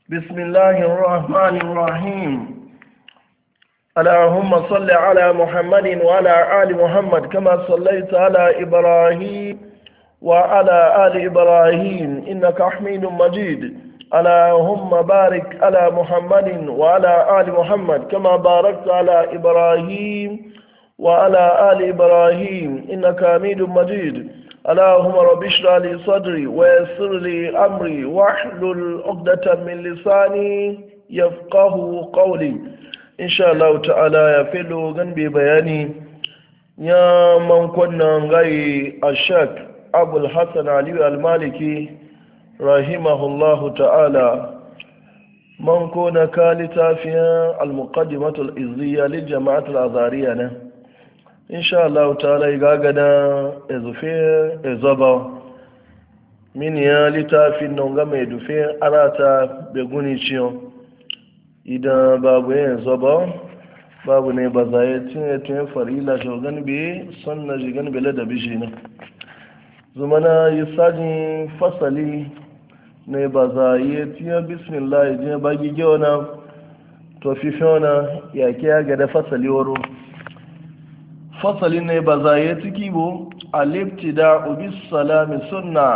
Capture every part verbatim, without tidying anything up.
بسم الله الرحمن الرحيم. اللهم صل على محمد وعلى آل محمد كما صليت على إبراهيم وعلى آل إبراهيم إنك حميد مجيد. اللهم بارك على محمد وعلى آل محمد كما باركت على إبراهيم وعلى آل إبراهيم إنك حميد مجيد. اللهم رب اشرح لي صدري ويسر لي امري واحلل عقدة من لساني يفقه قولي. ان شاء الله تعالى يا فيلو غنبي بياني يا من كنا غاي الشك ابو الحسن علي المالكي رحمه الله تعالى من كنا كالتا في المقدمة الإزية للجماعة الأزهرية. insha Allah ta'ala ga gada ezufe ezaba min ya litafin nan ga mai dufe arata beguni ciyo idan babu yin zaba babu ne ba zai tinye tinye farila shogan bi sanna jigan bele da bishi na zumana yi sajin fasali ne ba zai tinye bismillah je bagi gewana to fifona ya ke ga da fasali woro fasali ne ba za ya ciki bu alibtida ubis salami sunna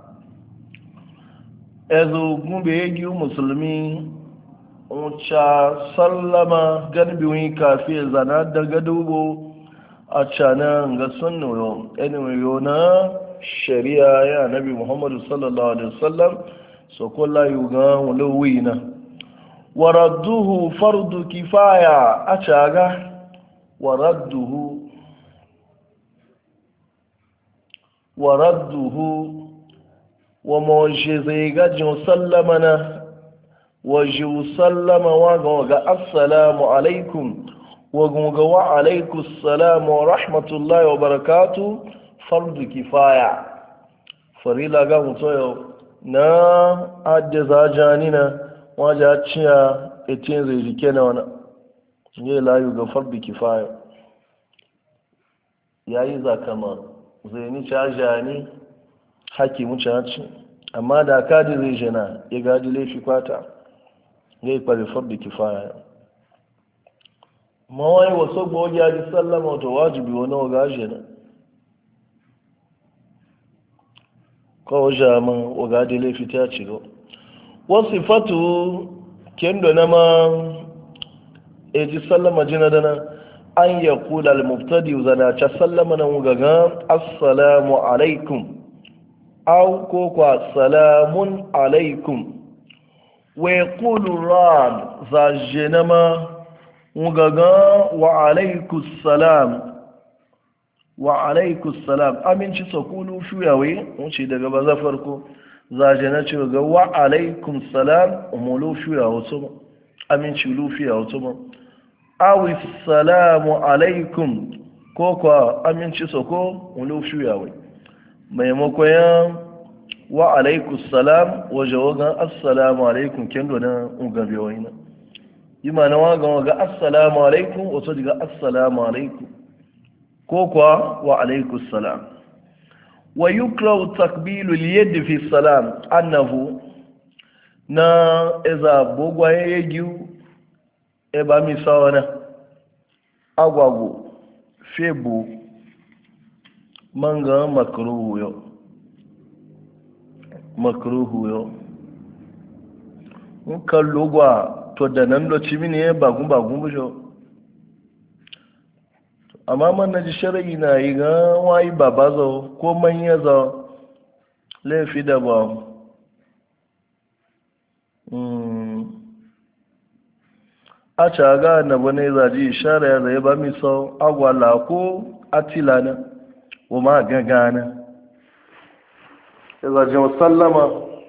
ezo gumbe yagi musulmi uca sallama ganbi wani kafi zana daga dubo a canan ga sunna yau anyway yau na shari'a ya nabi muhammadu sallallahu alaihi wasallam so kula yi ga wulawi na waradduhu fardu kifaya a caga waradduhu waradduhu wa mawashe zai gajin sallamana waje sallama wa ga assalamu alaikum wa ga wa alaikus salamu wa rahmatullahi wa barakatu fardu kifaya farila ga mutoyo na adda zajani na waje ciya etin zai rike na wana ne layu ga fardu kifaya yayi zakama zai ni caja ni haki mu caci amma da kadi zai jana ya gadi laifi kwata ya yi kwari farbi kifaya mawai wasu gbogi ya ji sallama wata wajibi wani wa gaji na kawo jaman wa gadi laifi ta ciro wasu fatu kendo na ma ya ji sallama jina dana an ya kula al-mubtadi zana ta sallama nan gaga assalamu alaikum aw ko kwa salamun alaikum wa yaqulu rad za jenama gaga wa alaikus salam wa alaikus salam aminci sakulu shuyawe wuce daga baza farko za jena ce ga wa alaikum salam umulu shuyawo to aminci lufiya wato awi salamu alaikum ko kwa aminci soko wani shuyawai maimakon ya wa alaikus salam waje wagan assalamu alaikum kendo na ugabe wani yi ma na wagan waga assalamu alaikum wato daga assalamu alaikum ko kwa wa alaikus salam wa yukrahu takbilu liyadi fi salam annahu na eza bogwaye yagiu eba mi sawana agwago febu manga makruhu yo makruhu yo muka lugwa to da nan do cimini e bagun bagun bujo amma man naji shar'i na yi ga wai babazo ko manya zo lefi da ba a caga na bane zaji ishara ya zai ba mi sau agwala ko atila na wa ma gagana ya zaji sallama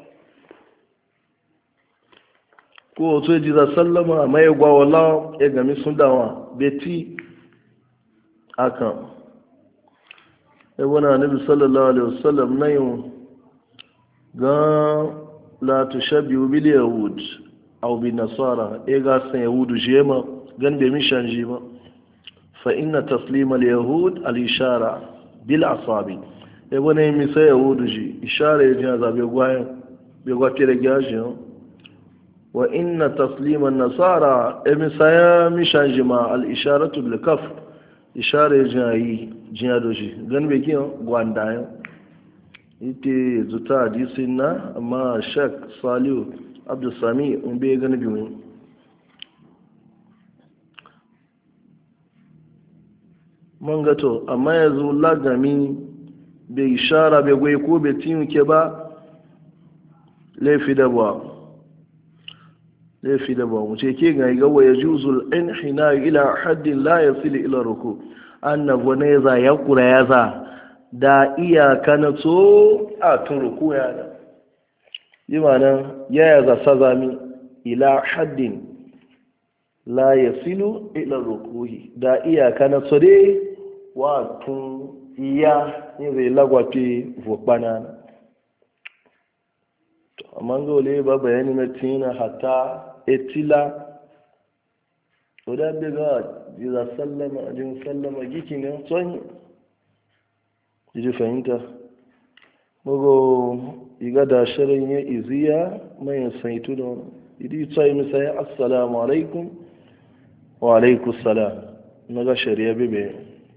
ko wato ya ji za sallama a mai gwawala ya gami sun dawa beti akan ya wani anabi sallallahu alaihi wasallam na yin ga la tushabbihu bil yahud aw bin nasara e ga san yahudu jema gan be mi shanji ba fa inna taslim al yahud al ishara bil asabi e wona mi sai yahudu ji ishara ya ji zabe gwaye be gwa tere gaji wa inna tasliman nasara emisaya mishanjima al-isharatu bil kaf ishare jayi jiyadoji gan be kiyo gwandayo ite zuta hadisin na amma shek saliu abdul sami un be gan biyu man gato amma yanzu lagami bai ishara bai gwai ko bai ke ba laifi da ba laifi da ba wuce ke ga gawa ya juzul in hina ila haddin la ya sili ila ruku annabu ne za ya kura ya za da iyaka na so a tun ruku ya da yi mana ya ya za sazami ila haddin la ya silu ila rukuhi da iyaka na so dai wa tun iya yin zai lagwafi vokpana amma ga wale ba bayani na tina hata etila wadda bai ga jiza sallama jin sallama giki ne tsohon jiji fahimta mago iga da shirin ya iziya mai saitu da wani idi tsaye misayi assalamu alaikum wa alaikusalam na ga shari'a bebe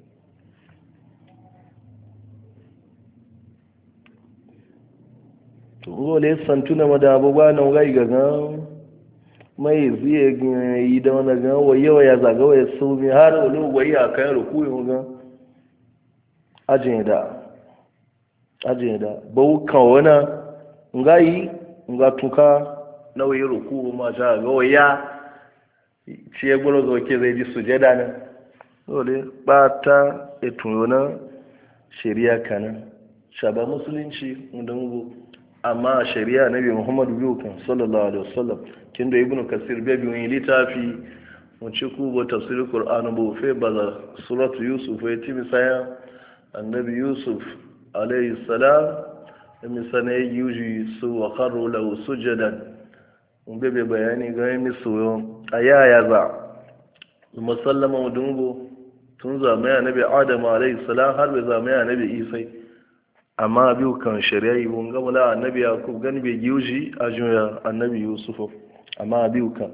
ngole santuna madabu ba na ngai gaga mai ziye yi da wani ga waye waya zaga waya sumi har wani waye a kayan rukuyi ga ajin da ajin da bau kawana ngai nga tuka na waye ruku ma ta ga waya ciye gbolo zo ke zai ji sujada ne dole bata etuna shari'a kana shaba musulunci mun amma shari'a nabi muhammadu biyu kan sallallahu alaihi wasallam kin da ibnu kasir bai biyu littafi mun ci ku ba tafsir qur'an bu fe baza suratu yusuf ya ti misaya annabi yusuf alaihi salam misana yuji su wa kharru lahu sujadan mun bai bayani ga mi suyo aya ya za musallama dungo tun zamaya annabi adam alaihi salam har bai zamaya annabi isa amma biyu kan shari'a yi wun gama na annabi yakub gani bai giuji a juya annabi yusufu amma biyu kan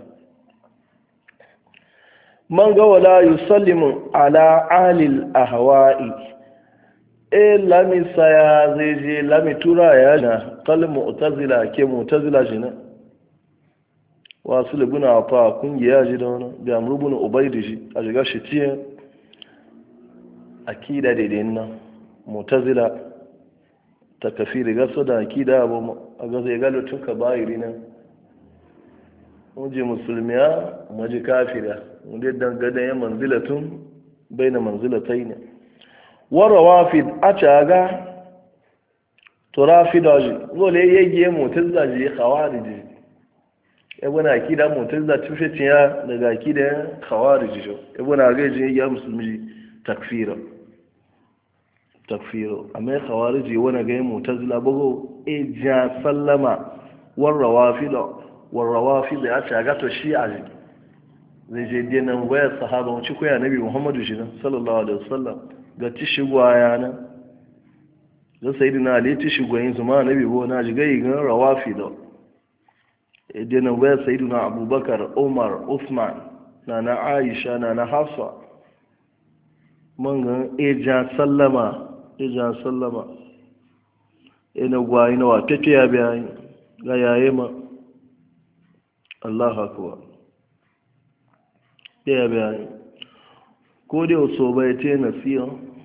man ga wala yusallimu ala alil ahwa'i e lami saya zai je lami tura ya na kal mu'tazila ke mu'tazila jina wasu libuna fa kungiya ji da wani da amrubun ubaidi shi a shiga shi tiye akida daidai nan mu'tazila ta kafiri gaso da akida abu a gaza ya galo tun ka bayiri nan muje musulmiya maji kafira wanda dangane ya manzilatun bai na manzilatai ne wara wafid a caga turafi da ji zole ya yi mutazza ji khawariji ya buna akida mutazza tushe ciya daga akida khawariji ya buna gaji ya musulmi takfira takfiro amma khawariji wani ga mutazila bugo e ja sallama war rawafida war rawafida ya ta gato shi a ji zai je dinan waya sahaba wuce ko ya nabi muhammadu shi sallallahu alaihi wasallam ga ci shigwa yana da sayyidina ali ci shigwa yin zuma nabi bo na ji gai ga rawafida e dinan waya sayyidina abubakar umar uthman na na aisha na na hafsa man ga e ja sallama ijan sallama ina gwa ina wa take ya biya ga yaye ma Allah akbar ya biya ko dai so bai te nasiya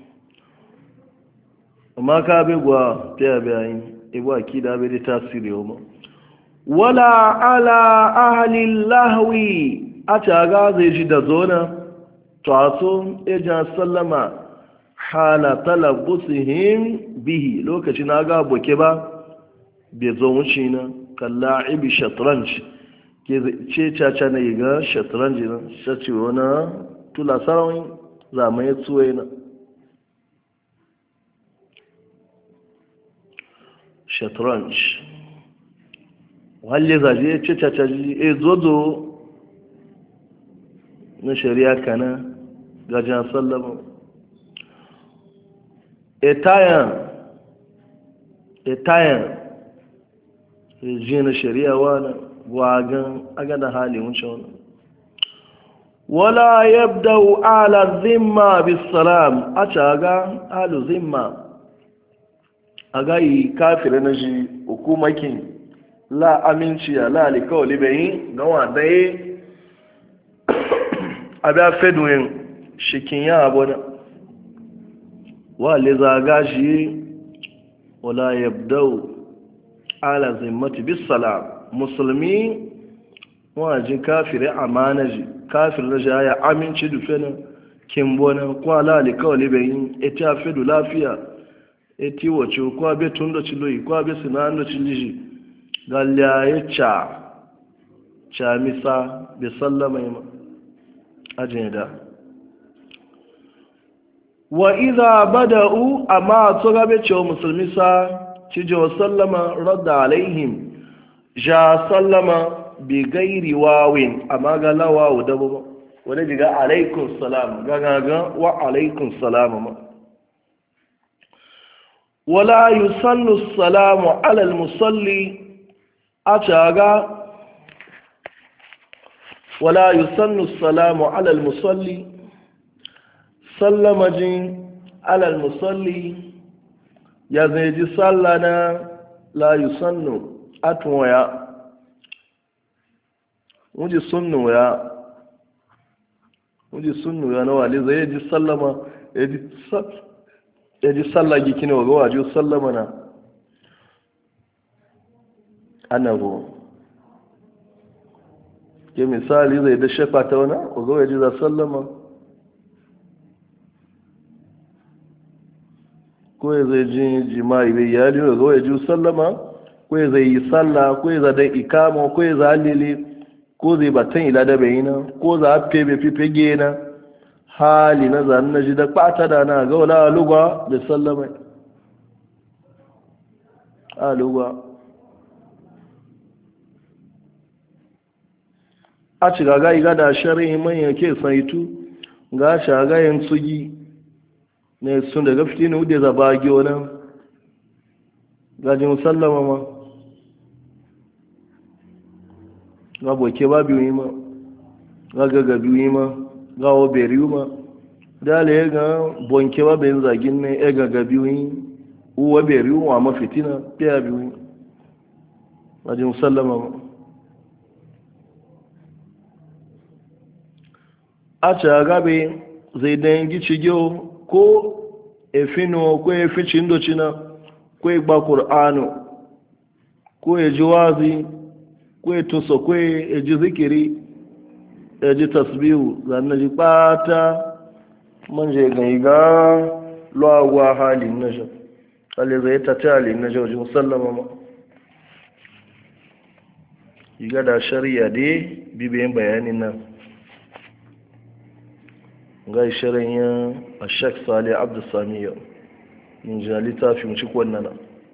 amma ka be gwa te ya biya ibo akida be da tasiri o wala ala ahli lahwi ata ga zai ji da zona to aso ijan sallama hala talabusihim bihi lokaci na ga boke ba bai zo wuce na kalla'ibi shatranj ke ce caca na yi ga shatranj na shaci wani tula sarawin zamaye tsuwai na shatranj wale zaje ce caca ji e zozo na shari'a kana gajen sallama etayan etayan ji na shari'a wani gwagan aga da halin wuce wani wala yabda'u ala zimma bisalam a caga alu zimma a gayi kafin na shi hukumakin la aminci ya la alikawali bayin gawa daya abi a fedoyin shikin ya abuwa wa le zaga shi wala yabda'u ala zimmati bisalam musulmi wajen kafiri amana ji kafir na ja ya aminci dufe na kimbona kwa lali kawai bayin eti a fedu lafiya eti wace kwa be tun da ciloyi kwa be sinan da ciliji galya ya ca ca misa be sallama yi ajin da wa iza bada'u amma to gabe cewa musulmi sa cijo sallama radda alaihim ja sallama bi gairi wawin amma ga lawawu da ba wani jiga alaikun salam gagaga wa alaikun salam ma wala yusallu salamu ala almusalli a caga wala yusallu salamu ala almusalli sallama jin ala almusalli ya zai ji sallana la yusannu atwaya wuji sunnu ya wuji sunnu ya na wale zai ji sallama ya ji sallagi kina wa gawa ji sallama na annabu ke misali zai da shafa ta wana wa gawa ji za sallama ko ya zai ji jima'i bai yali wa gawa ji sallama ko ya zai yi sallah ko ya zai da ikama ko ya zai halili ko zai batan ila da bai na ko za a febe fifege na hali na zane na ji da kpata da na ga wala alugwa da sallama alugwa a ci gaga iga da shari'i manyan ke saitu ga shagayen tsugi ne sun daga fitini wude zaba gyo gajin sallama ma ga boke ba biyu yi ma ga gaga biyu yi ma ga obere yi ma dala ya ga bonke ba bayan zagin ne ya gaga biyu yi uwa bere yi wa mafitina fiya biyu yi gajin sallama ma a ci agabe zai dangi cigiyar ko efino ko eficin docina ko igba ƙur'anu ko ya ji wazi ko ya tuso ko ya ji zikiri ya ji tasbihu zanen ji ɓata manje gani ga lagwa halin na shi hali zai ta ta halin na shi wajen musallama ma yi gada shari'a dai bibiyan bayanin nan ga shirin ya a shek sali abdulsamiyya min jali ta fi muci kwannana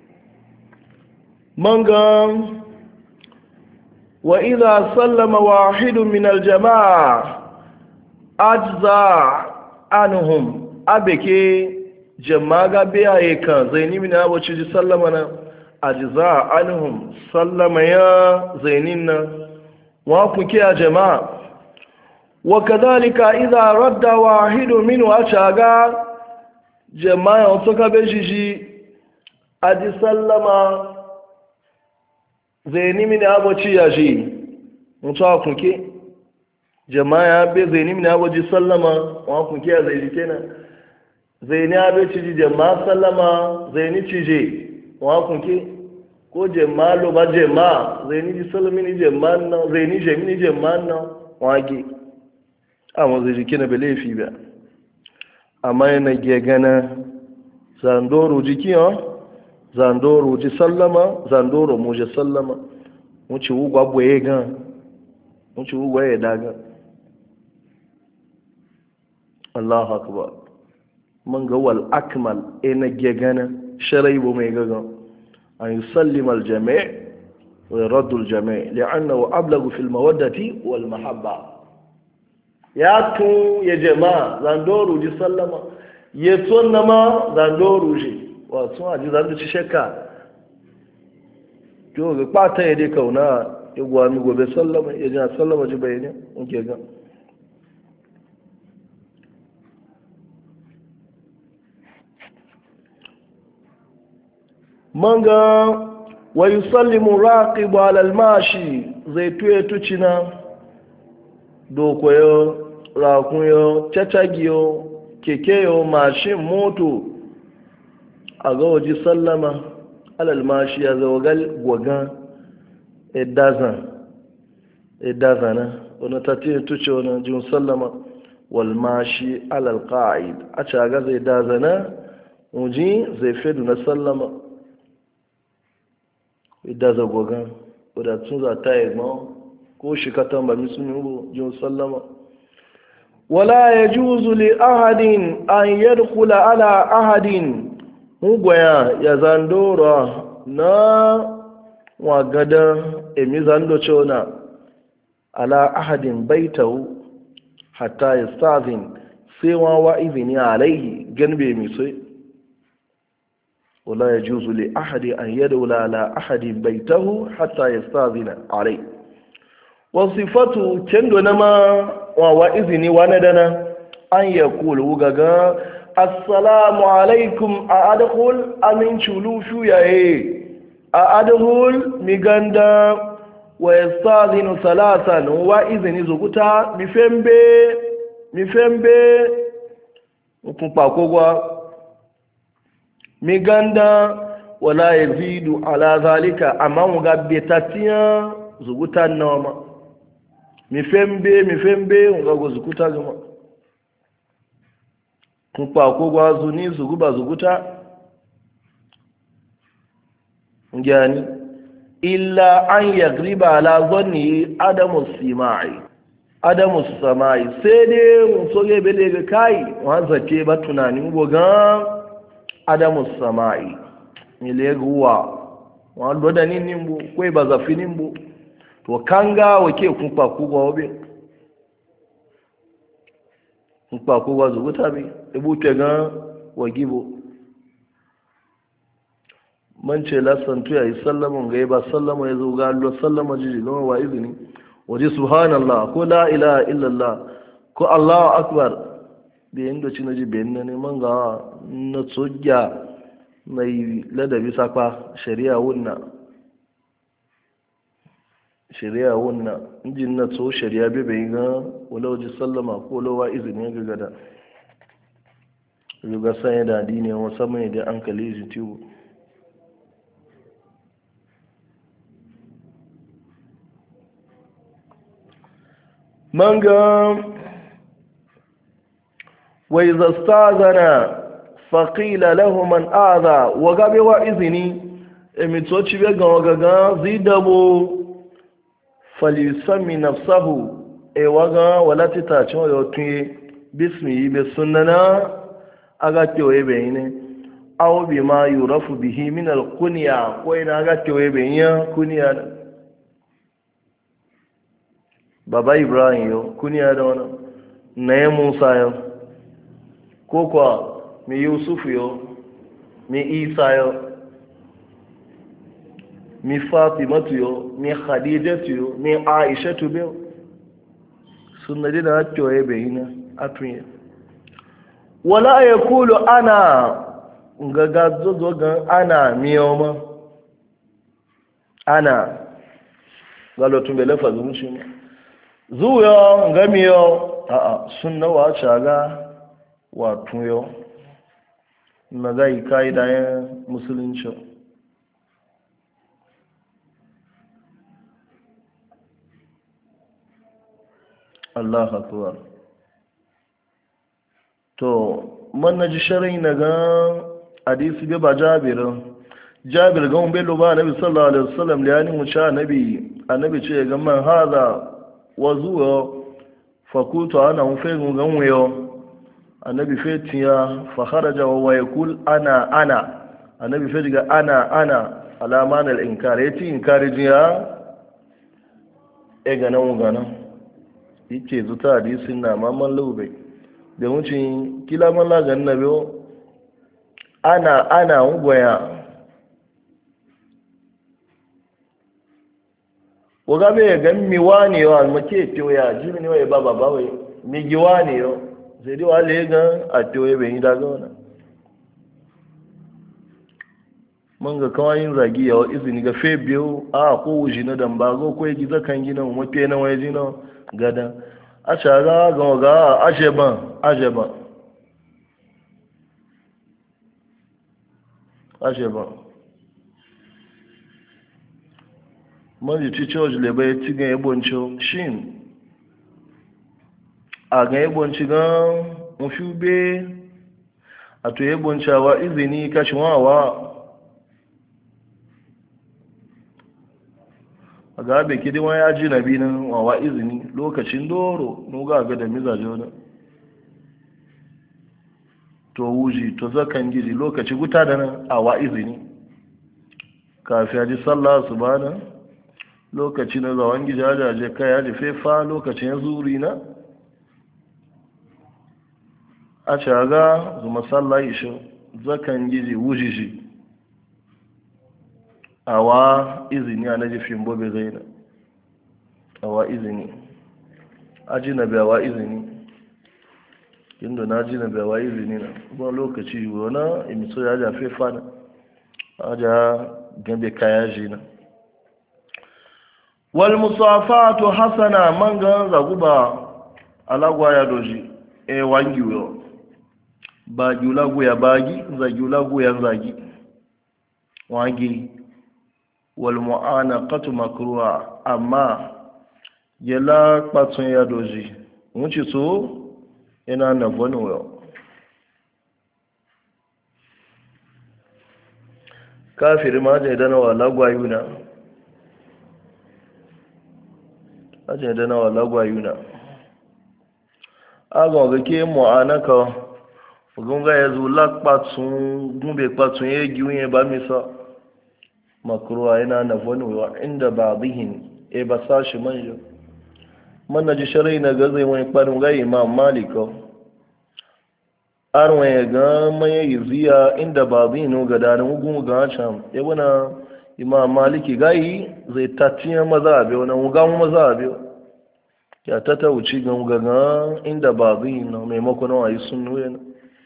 mangan wa idha sallama wahidun min aljama'a ajza anhum abeke jama'a biyaye kan zaini min abu ci sallama na ajza anhum sallama ya zainin na wa kuke a jama'a wa kadhalika idha radda wahidun minhu ashaga jama'a suka be shi aji sallama zaini min abuci ya shi mutuwa kunke jama'a be zaini min abuci sallama wa kunke ya zai kenan zaini abe ci jama'a sallama zaini cije wa kunke ko jama'a lo ba jama'a zaini ji sallama ni jama'a na zaini je mini jama'a na wage amma zai jiki na belefi ba amma yana gegana zandoro jiki ha zandoro ji sallama zandoro mu je sallama wuce wugwa boye gan wuce wugwa ya daga Allahu akbar man ga wal akmal ina gegana sharai bo mai gagan an yusallima al jami' wa yuraddu al jami' li'annahu ablagu fil mawaddati wal mahabba ya tun ya jama'a zandoro ji sallama ya tsunna ma zandoro ji wato a ji zandoro ci shakka to ga kwata ya dai kauna ya gwami gobe sallama ya ji sallama ji bayani nke ga manga wa yusallimu raqibu ala almashi zai tuye tucina dokoyo rakunyo cacagiyo kekeyo mashin moto a ga waje sallama alal mashi ya zawagal gwagan edazan edazana wani tattiyar tuce wani jin sallama wal mashi alal qa'id a caga zai dazana wuji zai fedu na sallama idaza gwagan wadatun za ta yi ma ko shi katan ba misu ne jin sallama wala ya juzu li ahadin an yadkhula ala ahadin mugwaya ya zandora na wagada emi zando cewa ala ahadin baitahu hatta yastazin sai wa wa izini alaihi ganbe mi sai wala ya juzu li ahadi an yadkhula ala ahadin baitahu hatta yastazina alaihi wasifatu kendo na ma wa wa izini wani dana an ya kulu gaga assalamu alaikum a adhul amin chulushu yaye a adhul miganda wa yastadhinu salasan wa izini zukuta mifembe mifembe ukumpa kogwa miganda wala yazidu ala zalika amma mugabetatia zukuta noma mifembe mifembe ungago zukuta gama kumpa kogwa zuni zuguba zuguta ngani illa an yagriba ala dhanni adamu simai adamu samai sai dai mun soge bele ga kai wanza ke ba tunanin goga adamu samai ile guwa wando da ninimbu kwai bazafinimbu to kanga wake kumpa kugwa obe kumpa kugwa zuguta bi ebute ga wagibo man ce la santu ya yi sallama ga ba sallama ya zo ga Allah sallama jiji ga wa izini waje subhanallah ko la ilaha illallah ko Allahu akbar bi inda ci naji ben ne man ga na tsogya mai ladabi sakwa shari'a wunna shari'a wannan injin na so shari'a bai bai ga wala waje sallama ko lawa izini ga gada yuga sanya da dini musamman da an kalli jitibu manga wa idza stazana faqila lahu man adha wa gabe wa izini emitoci be ga gaga zidabo falisami nafsahu e waga wala titacin wa yotunye bismi be sunnana aga tewe be ne aw bi ma yurafu bihi min al kunya ko ina aga tewe be ya kunya baba ibrahim yo kunya da wana na musa yo ko kwa mi yusuf yo mi isa yo mi fatima yo mi khadija yo mi aisha tu be sunna dina to e be ina atun wala yaqulu ana ngaga zozo ga ana miyoma ana galo tumbe lafazu mushi zuyo ngamiyo a a sunna wa chaga wa tuyo nagai kaida ya musulunci Allah akbar to man naji sharai naga hadisi be ba Jabir Jabir ga umbe lo ba Nabi sallallahu alaihi wasallam da yani mu sha nabi annabi ce ga man hada wazuwa fakultu ana mufegun ganwayo annabi fetiya fa kharaja wa yaqul ana ana annabi fetiga ana ana alaman al-inkar yati inkari jiya e ganan ganan yake zuta hadisin na mamman lube da wucin kila man la ganna biyo ana ana ugwaya waga bai ga mi wani yo al make to ya jimi ne wai baba ba wai mi gi wani yo sai dai wale ga a to ya bai da ga wannan man ga kawai zagi ya izini ga fe biyu a ko wuji na dan ba go ko yi zakan gina mu mafe na waje na gada a shaga ga ga ajeban ajeban ajeban man ji church le bai ti ga yeboncho shin a ga yebonci ga mu shube a to yeboncawa izini kashin wawa a gabe kidi wani ya ji nabi nan wawa izini lokacin doro nuga ga da mizaje wani to wuji to zakan gidi lokaci guta da nan a wa izini kafin ya ji sallah su ba nan lokaci na zawon gidi ajaje kai ya ji fefa lokacin ya zuri na a shaga zuma sallah ishe zakan gidi wuji shi awa izini a na jifin bobe zai na awa izini aji na biyawa izini inda na ji na biyawa izini na kuma lokaci wana imiso ya jafe fana aja gambe kaya ji na wal musafatu hasana manga zaguba alagwa ya doji e wangi yo bagi ulagu ya bagi zagi ulagu ya zagi wangi walmu'anaqatu makruha amma yala patun ya doji wuce so ina na bonu yo kafiri ma je dana wala gwayuna aje dana wala gwayuna aga ga ke mu'anaka gunga yazo lak patun gumbe patun ye giwe ba misa makruwa yana na wani wa inda ba bihin e ba sa shi manjo man na ji sharai na gazai wani kwanin ga imam maliko arwa ya ga mai yiziya inda ba bihin ga da nan ugun ga can e wana imam maliki gayi zai tatiya maza abe wani uga mu maza abe ya tata wuci ga ga inda ba bihin na maimakon wa yi sunnu yana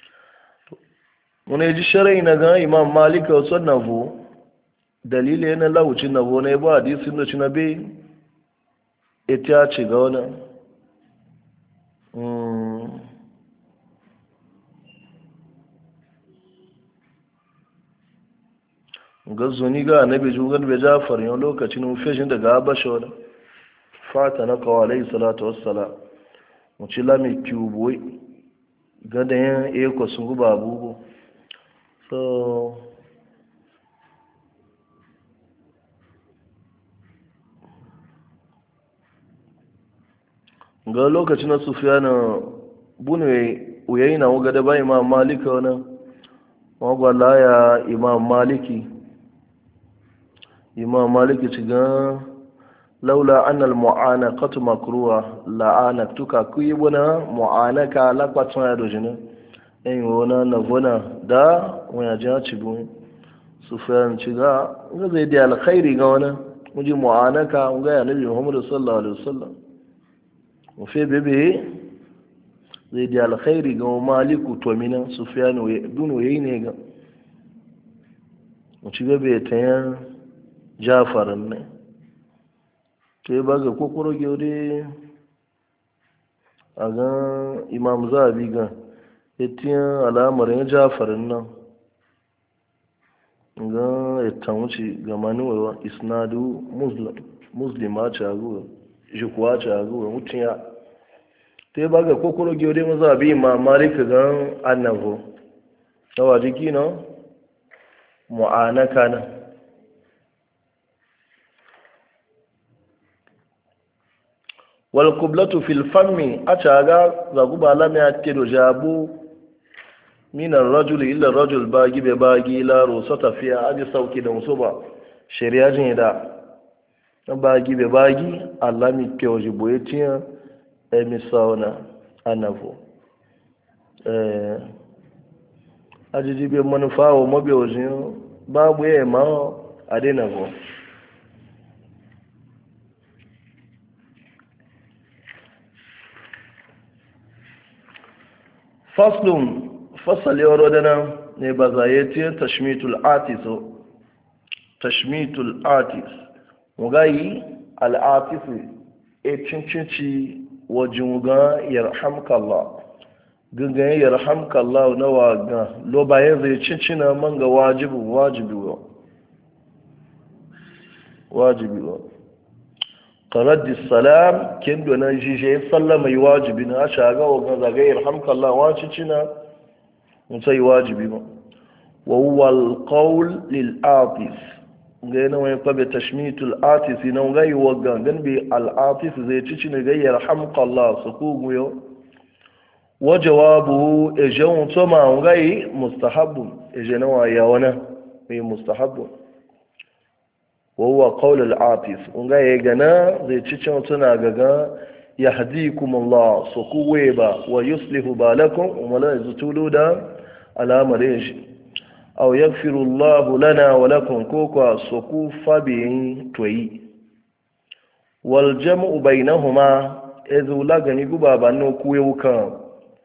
wani ji sharai na ga imam malika sunnavu dalili yana laucin na wani ba hadisin da cina bai ita ce ga wani ga zuni ga annabi jugan bai jafar yau lokacin fashin daga habasha wani fata na kawalai salatu wassala wuce lami kiwubuwai gada yin eko sun guba abubu so ga lokacin na sufiya na bunwe uyayi na wuga da ba imam malika wani magwala ya imam maliki imam maliki ci ga laula annal mu'anaqatu makruha la'anaktuka kuyi buna mu'anaka lakwatun ya dojina en wona na bona da wani ja ci bu sufiyan ci ga ga zai da alkhairi ga wani muji mu'anaka ga ya nabi muhammad sallallahu alaihi wasallam wafe bebe zai da alkhairi ga maliku tomina sufiyanu duno yayi ne ga ci bebe ta yan jafarin ne to ya baga kokoro gyore a ga imam zabi ga etiyan al'amarin jafarin nan ga ita wuce ga manuwa isnadu muslima ce a guwa jikuwa ce a guwa mutum ya ta yi ba ga kokoro gyore maza bi ma malika gan annabo tawa jiki na mu'anaka na wal kublatu fil fammi a caga zagu ba lami a ke do jabu minan rajuli illa rajul bagi be bagi laro so tafiya aji sauki da musu ba shari'a jin da bagi be bagi alami ke oji boye tiya emisauna anavo eh ajiji be manufa o mobe oji babu e ma adenavo faslun fasali orodana ne ba za yi ce tashmitul atis tashmitul atis mugayi al'atis e cincinci wajen ga yarhamkallah gangan yarhamkallah na waga lo bayan zai cincina man ga wajibin wajibi wa wajibi wa qaraddi salam kendo na jije sallama yi wajibi na shaga wa zaga yarhamkallah wa cincina mutai wajibi ma wa huwa alqawl lil atis ga yana wani kwabe tashmitul atis na gai wa gangan bi al atis zai cincina ga yarhamkallah su kugu yau wa jawabuhu ejen toma ngai mustahabun ejena wa yawana mai mustahabun wa huwa qawl al-atis ngai gana zai ci cin tuna gaga yahdikum Allah sukuweba wa yuslihu balakum wa la yaztulu da alamarin shi aw yaghfiru Allah lana wa lakum kuka sukufa bi toyi wal jam'u bainahuma ezula gani guba banno kuwuka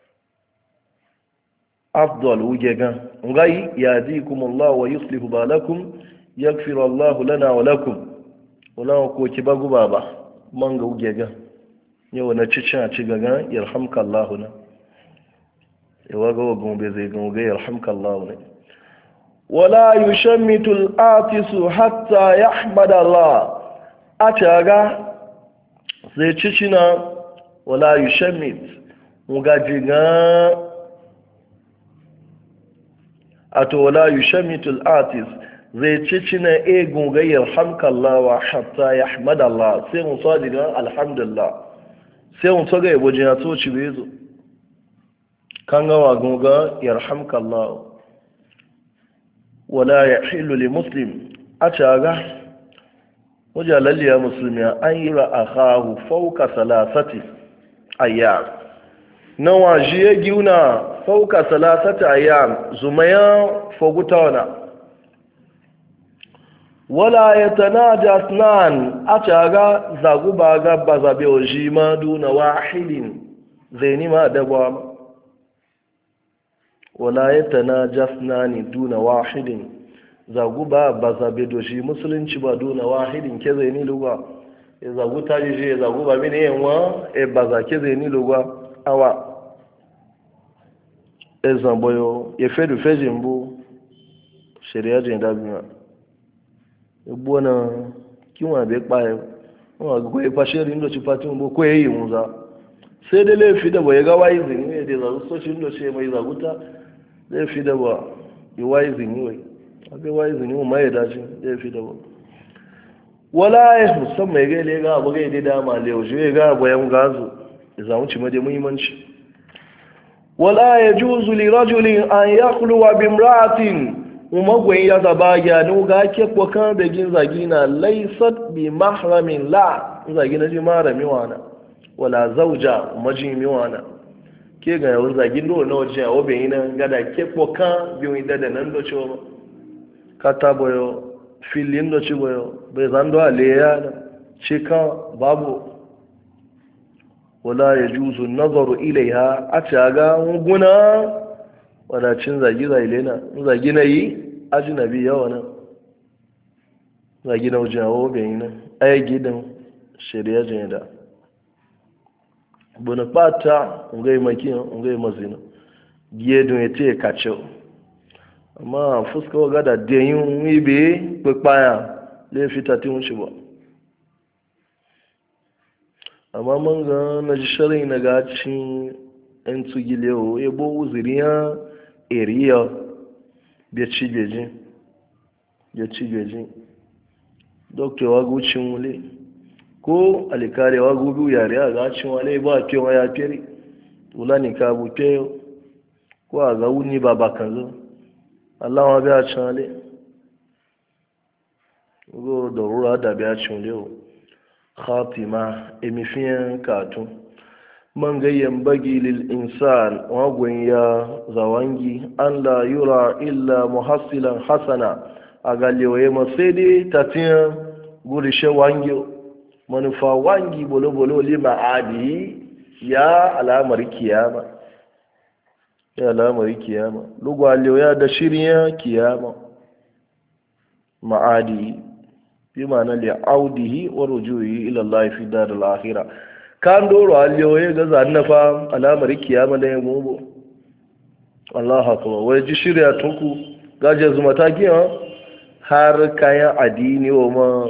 afdal wujegan ngai yadikum Allah wa yuslihu balakum yaghfiru Allah lana wa lakum wala ko ki bagu baba manga wujegan yau na cicin a ci gaga yarhamka Allah na yawa ga wagon bai zai ga yarhamka Allah ne wala yushammitu al-atis hatta yahmad Allah a taga zai cicina wala yushammit mugajiga ato wala yushamitu al-atis zai cici na egun gayyar hamkallah wa hatta yahmadallah sai mun so diga alhamdulillah sai mun so ga yabo jina to ci bezo kan ga wa gunga yarhamkallah wala yahillu li muslim ataga wajalali ya muslimi an yira akahu fawqa salasati ayyam nawa jiye giuna fauka salasata ayyam zumaya fogutawana wala yatanaja asnan ataga zaguba ga bazabe ojima duna wahidin zaini ma dabwa wala yatanaja asnan duna wahidin zaguba bazabe doji musulunci ba duna wahidin ke zaini lugwa e zaguta je zaguba mini yanwa e bazake zaini lugwa awa ezan boyo ya fedu fejin bu shari'a jin dabiya egbo na kiwa be pa e won go e pa sheri ndo ci pati mbo ko yi muza sai da lefi da boye ga waizi ne da za so shi ndo ce mai zaguta lefi da ba yi waizi ne wai abe waizi ne mai da shi lefi da ba wala ya musamman ga le ga abu ga da dama le oje ga boyan gazu za mu ci ma da muhimmanci wala yajuzu li rajulin an yakhluwa bi imra'atin umagwen ya zabaga no ga ke kokan da gin zagina laysat bi mahramin la zagina ji marami wana wala zauja majimi wana ke ga yau zagin do na waje o be ina gada ke kokan bi wi da nan do cho kata boyo filin do ci boyo be zando aleya chika babu wala ya juzu nazaru ilaiha a caga guna wadacin zagi zaile na zagi na yi ajinabi yawa nan zagi na wajen hawa bayan nan aya gidan shari'a jini da buna fata ngai makiyan ngai mazina giye don ya ce kace amma fuska wa gada da yin wibe kpakpaya laifita tun shi ba amma man ga na ji sharai na gacin yan tsugilewo ya bo uzuriya eriya da cibeji da cibeji dokta wa gucin wule ko alikare wa gubu yare a gacin wale ba kewa ya fere wula ni ka buke ko a ga wuni ba bakan zo Allah ma biya cin wale go da rura da biya cin wale khatima emifiyan katun man gayyan bagi lil insan wagon ya zawangi an la yura illa muhassilan hasana a galewaye masai dai tatiyan gurishe wangi manufa wangi bolo-bolo lima adi ya alamar kiyama ya lamari kiyama lugwa lewa da shirya kiyama ma'adi bi ma'ana li audihi wa rujuhi ila Allah fi daril akhirah kan doro aliyoye ga zannafa alamari kiyama da yabo Allah akbar wai ji shirya tunku gaje zuma ta giya har kayan adini wa ma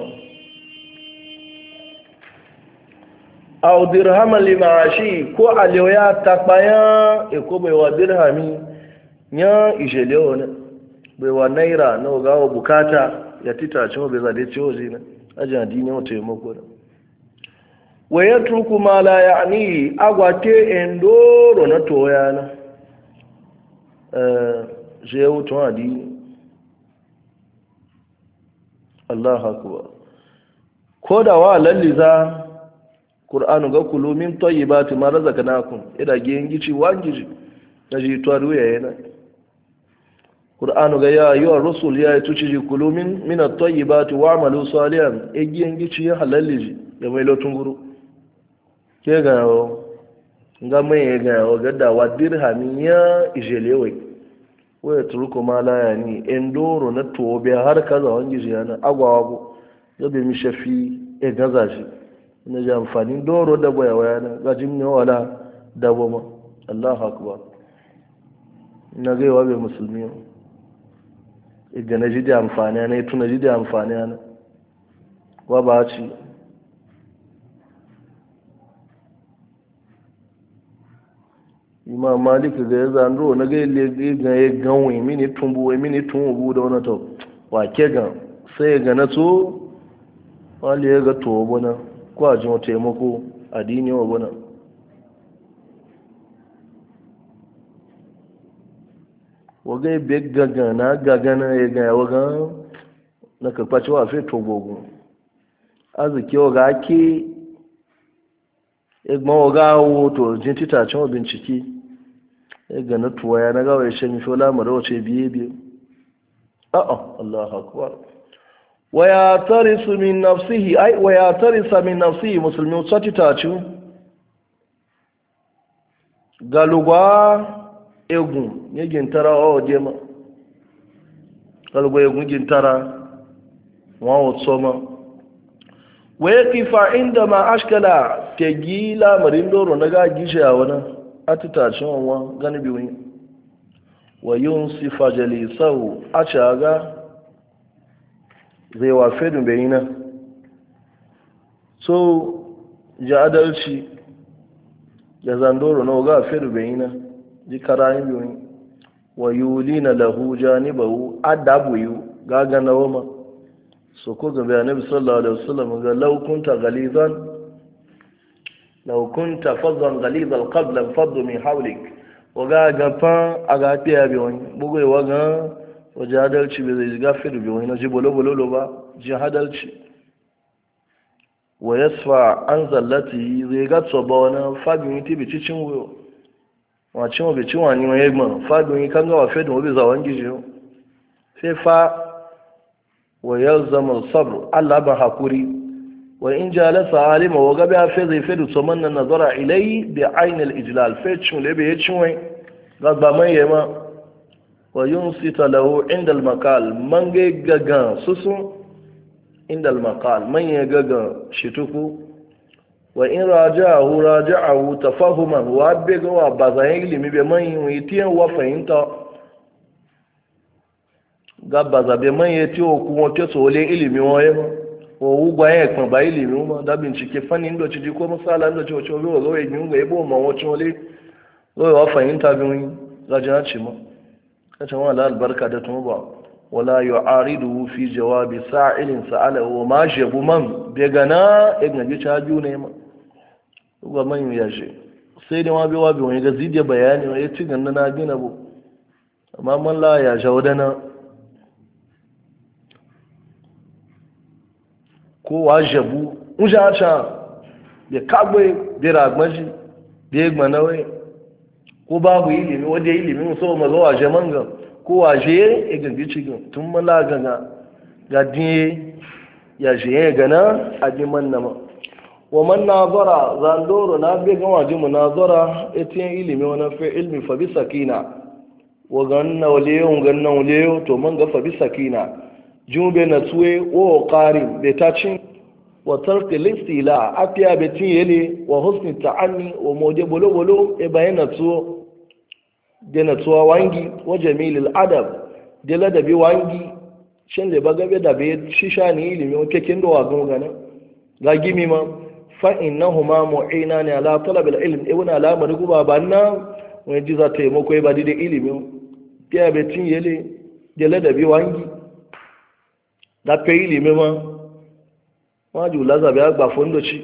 au dirhaman limashi ko aliyoya takpaya e ko bai wa dirhami nya ijele wona bai wa naira na gawo bukata ya tita cewa bai zade ciwo zina ajin adini wa taimako da wa yatruku ma la ya'ni agwate endoro na toyana eh je wuto adini Allah akbar ko da wa lalliza Qur'anu ga kulu min tayyibati ma razaqnakum ida giyin gici wangiji naji to ruya yana Qur'anu ga ya ayyuhar rusul ya tuci ji kulu min min at-tayyibati wa'malu salihan e giyin gici ya halalliji da mai lotun guru ke ga nga mai ga o gadda wa dirhami ya ijelewe waya turko ma la yani endoro na tobe har kaza wangiji yana agwawo zabe mi shafi e gaza shi na ji amfanin doro da baya waya na gajin ne wala da goma Allah akbar na gaiwa bai musulmi iga na ji da amfani na ito na ji da amfani na wa ba ci imam malik ga ya zanro na gaile ga ya ganwe mini tumbu wai mini tumbu da wani to wa ke gan sai ga na so wali ya ga to bona kwajin taimako addini wa bana waga ibe gagana gagana ya gaya waga na kakwaci wa fi togogo arziki waga ake igma waga woto jin titacen wa binciki ya gana tuwa ya na gawa ya shami shola mara wace biye biye a'a Allah akwai ويعترس من نفسه أي ويعترس من نفسه مسلمين ستتاتشو قالوا egun ya gintara o jema kalgo egun gintara wa otsoma wa yakifa inda ma ashkala tegila marindoro naga gisha wana atitacin wa gani biwi wa yunsifa jalisahu achaga zai wa fedun bayina so ja adalci ya zandoro na ga fedun bayina ji karayin biyu wa yulina lahu janibahu adabu yu gaga na wama so ko ga annabi sallallahu alaihi wasallam ga law kunta ghalizan law kunta faddan ghaliz alqalb lam faddu min hawlik wa gaga fa aga tiya biyu bugo wa ga wajen adalci bai zai ga fiye da wani na ji bolo-bolo ba ji adalci wa yasfa an zallati zai ga tsoba wani fagin yi tibi cicin wuyo wacin wabe cin wani mai yagma fagin yi kan gawa fiye da wabe zawon gijiyo sai fa wa yal zama sabr allah ban hakuri wa in jalasa alima wa gabe a fiye zai fiye da tsoman na nazara ilai bi ainihin ijilal fiye cin lebe ya cin wai gagba mai yama wa yunsita lahu inda al-maqal man ga gaga susu inda al-maqal man ya gaga shituku wa in raja'ahu raja'ahu tafahuman wa bega wa bazayin ilimi be man yi tiyan wa fahimta ga baza be man yi tiyo ku won ke so le ilimi won ye o ugba yen kan ba ilimi mo da bincike fani ndo ci ko misala ndo ci o cho lo lo e mi ngo e bo mo won cho le lo wa fahimta bi won ga jana ci mo kace wala albarka da tuba wala yu'aridu fi jawabi sa'ilin sa'alahu ma shabu man be gana ibn ji ta biyu ne ma ga man ya shi sai da wabi wabi wani ga zidiya bayani ya ci ganna na gina bu amma man la ya shaudana ko wa jabu unja cha be kagbe be ragmaji be gbanawe ko babu ilimi wadda ilimi so ma zo waje manga ko waje e gangi cikin tun mala gana ga diye ya je gana a diman nama wa man nazara zandoro na be ga waji munazara etin ilimi wannan fa ilmi fa bi sakina wa ganna waliyo ganna waliyo to man ga fa bi sakina jumbe na tuwe o qari be tacin wa tarki listila afiya be tin yele wa husni ta'anni wa mode bolo bolo e bayana tuwo de na tuwa wangi wa jamilil adab de ladabi wangi shin da bagabe da be shisha ni ilimi o kekin do wa gana ga gimi ma فإنهما معينان على طلب العلم ابن على مرغوبا بنا wani za ta yi makwai ba daidai ilimin fiye betin yale jale da biyu wangi da fe ilimi ma waju lazabi ya gba fondoci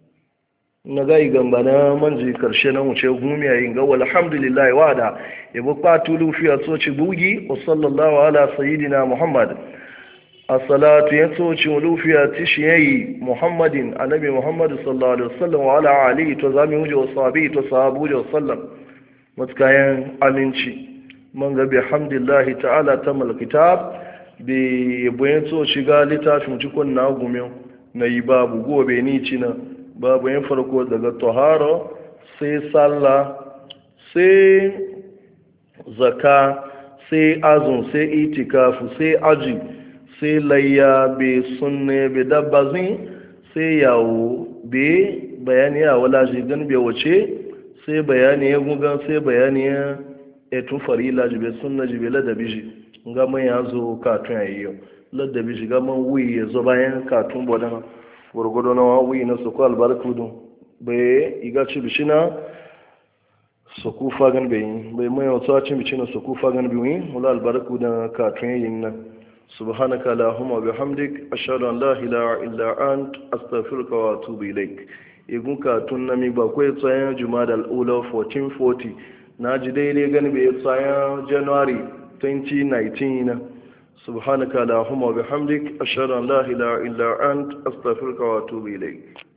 na gayi gamba na manji karshe na wuce gumi yayin ga walhamdulillah wa da yabo kwatu lufiya soci bugi wa sallallahu ala sayyidina muhammad as-salatu yatoci lufiya tishiyayi muhammadin annabi muhammad sallallahu alaihi wasallam wa ala alihi to zami wuje wa sahabi to sahabu wa sallam mutkayan aminci man ga bihamdillahi ta'ala tamal kitab bi boyen so shiga litafin cikon na gumin na yi babu gobe ni cina babu yin farko daga tahara sai sallah sai zaka sai azun sai itikafu sai aji sai layya be sunne be dabbazin sai yawo be bayani ya wala jigan be wace sai bayani ya gugan sai bayani ya etun farila jibe sunna jibe ladabi ji nga man ya zo katun yayi ladabi ji ga man wuyi ya zo bayan katun bodan gurgudu na wuyi na suku albarku dun bai iga ci bishina suku fagan bai bai mai wata ci bishina suku fagan bai wala albarku da katun yayin nan subhanaka allahumma bihamdik ashhadu an la ilaha illa ant astaghfiruka wa atubu ilaik igun katun na mi bakwai tsayan jumada al-ula fourteen forty na ji daidai gani bai tsayan january twenty nineteen na subhanaka allahumma bihamdik ashhadu an la ilaha illa ant astaghfiruka wa atubu ilayk